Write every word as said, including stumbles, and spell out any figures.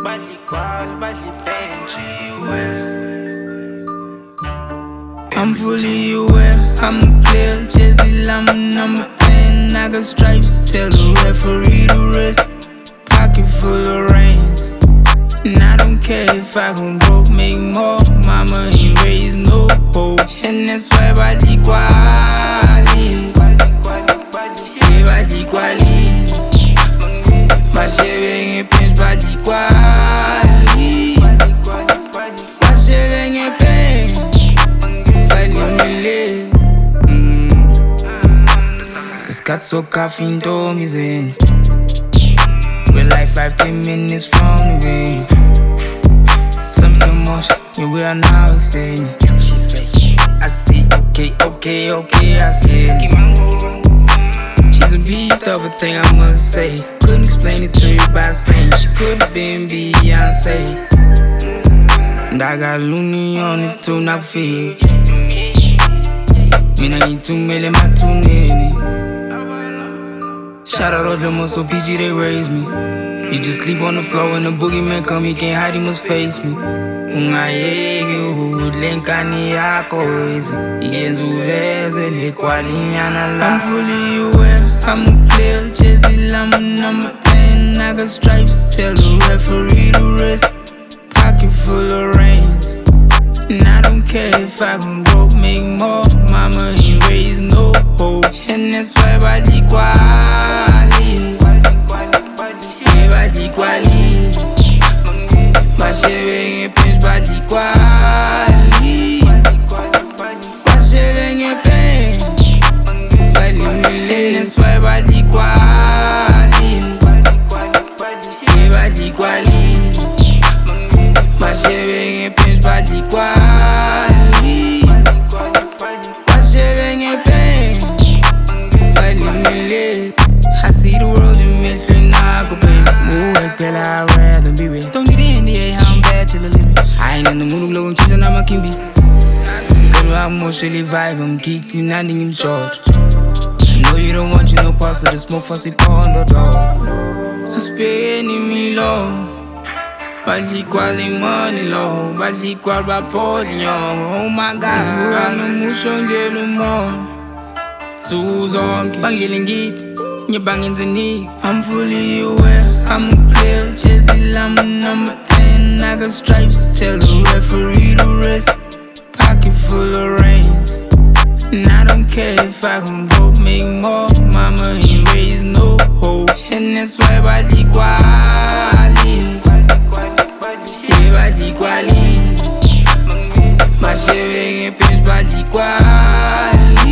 I'm fully aware, I'm clear. Jesse Lama number ten. I got stripes, tell the referee to rest. Pocket full of reins, and I don't care if I gon' broke, make more. Mama ain't raised no hope, and that's why bali quali, yeah bali quali. Bashebe ngepens bali quali, bashebe ngepens bali mile. Isikhathi sokhafa intombi zenu, we're like five, ten minutes from the vein. Some slow motion, yeah, we are now exciting. She say, I see, okay, okay, okay, I see. She's a beast of a thing, I must say. Couldn't explain it to you by saying she could've been Beyonce. And I got Looney on it too, not feel. Me nah eat too many, my too many. Shout out to them, so P G, they raised me. You just sleep on the floor when the boogeyman come, he can't hide, he must face me. Ungayeki udlenkani yakho igenzuveze lekwalinyana la. I'm fully aware, I'm clear. Jesse Lama number ten. I got stripes, tell the referee to rest. Pocket full of reins, and I don't care if I gon' broke, make more. Mama ain't raised no hope, and that's why bali quali, yeah bali quali. Bashebe ngepens bali quali, bashebe ngepens bali mile. And that's why bali quali, yeah bali quali. Bashebe ngepens bali quali, bashebe ngepens bali mile. I see the world in mixed and I go pay. Move like girl, I'd rather be with. Don't need the N D A, how I'm bad till I live it. I ain't in the mood of blowing cheese and I'm a kimby. Girl, I'm emotionally vibe, I'm geek, you not in charge. I know you don't want you no parts of the smoke, fussy car on the door. I spend me low, bali quali money low, bali qual ba polignon. Oh my God, I no mucho ngelo mo. Suzonke bangilingit, nyebangin zini. I'm fully aware, I'm clear. Jesse Lama number ten. I got stripes, tell the referee to rest. Pocket full of reins, and I don't care if I gon' broke, make more. Mama ain't raised no hope, and that's why bali quali, yeah bali quali. Bashebe ngepens bali quali.